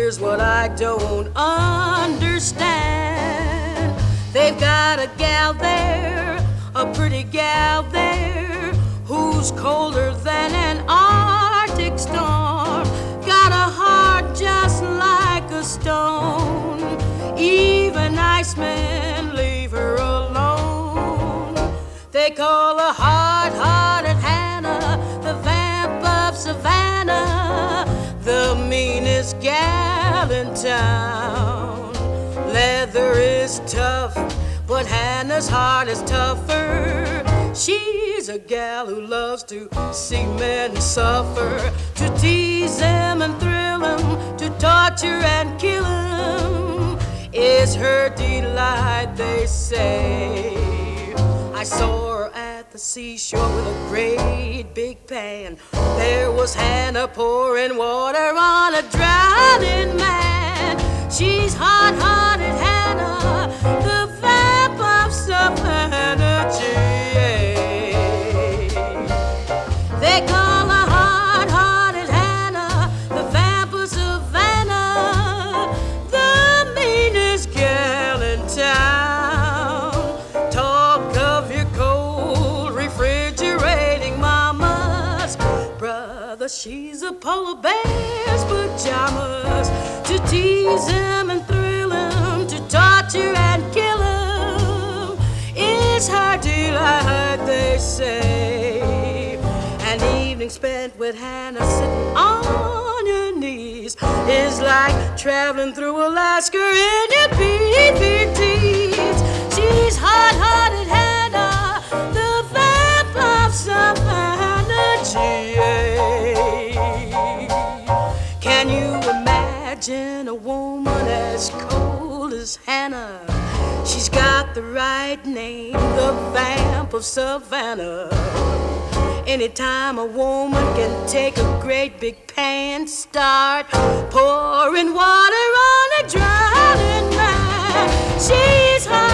here's what I don't understand. They've got a gal there, a pretty gal there, who's colder than an Arctic storm. Got a heart just like a stone. Even icemen leave her alone. They call her hard-hearted Hannah, the vamp of Savannah, the meanest gal in town. Leather is tough, but Hannah's heart is tougher. She's a gal who loves to see men suffer, to tease them and thrill them, to torture and kill them is her delight, they say. I saw her at the seashore with a great big pan. There was Hannah pouring water on a drowning man. She's hard-hearted Hannah, the vamp of Savannah. They call her hard-hearted Hannah, the vamp of Savannah, the meanest gal in town. Talk of your cold, refrigerating mamas, brother, she's a polar bear's pajamas, to tease him and thrill him, to torture and kill him is her delight, they say. An evening spent with Hannah sitting on your knees is like traveling through Alaska in your BVDs. She's hard-hearted Hannah, the vamp of Savannah, GA. Can you imagine a woman as cold as Hannah? She's got the right name, the vamp of Savannah. Anytime a woman can take a great big pan, start pouring water on a drowning man, she's hot.